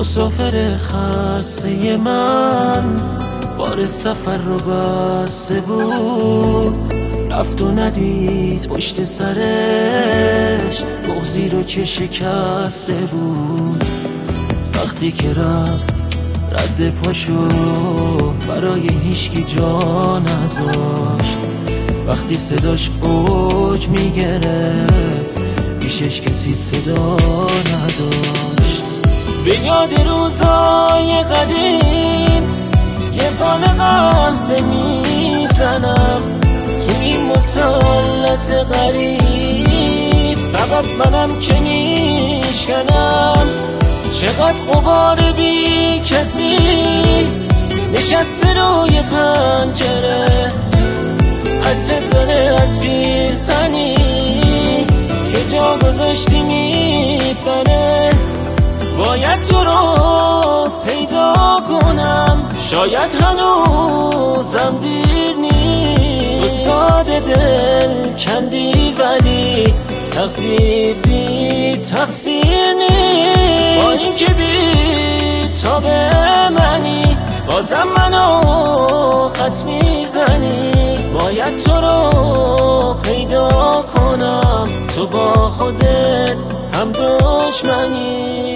مسافر خسته من بار سفر رو بسته بود، رفت و ندید پشت سرش بغضی رو که شکسته بود. وقتی که رفت رد پاشو برای هیچکی جا نذاشت، وقتی صداش اوج میگرفت پیشش کسی صدا نداشت. به یاد روزای قدیم یه فال قهوه میزنم تو این مثلث غریب، سبب منم که میشکنم. چقدر غبار بی کسی نشسته روی پنجره، عطر داره از پیرهنی که جا گذاشتی میپره. باید تو رو پیدا کنم، شاید هنوزم دیر نیست. تو ساده دل کندی ولی تقدیر بی تقصیر نیست. با این که بی تاب منی بازم منو خط میزنی. باید تو رو پیدا کنم، تو با خودت هم دشمنی.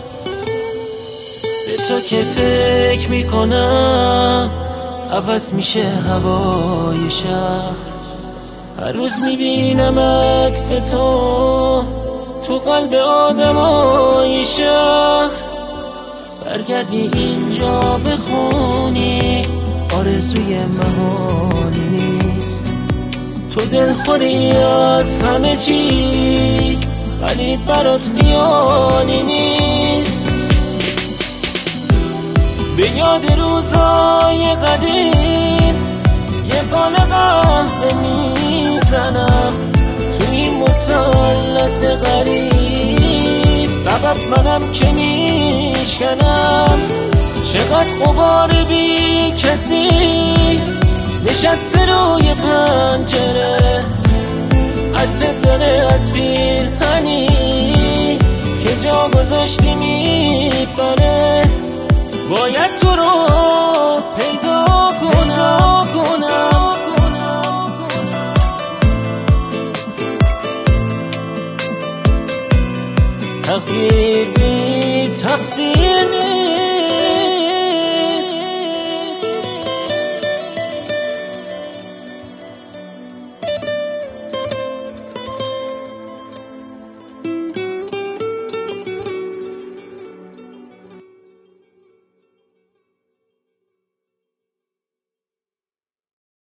به تو که فکر میکنم عوض میشه هوای شهر. هر روز میبینم عکس تو قلب آدمای شهر. برگردی اینجا بخونی آرزوی مهانی نیست. تو دلخوری از همه چی ولی برات خیالی نیست. به یاد روزای قدیم یه فال قهوه میزنم تو این مثلث غریب، سبب منم که میشکنم. چقدر غبار بی کسی نشسته روی پنجره، عطر داره از پیرهنی که جا گذاشتی میپره. باید تو رو پیدا کنم، تقدیر بی تقصیر نیست.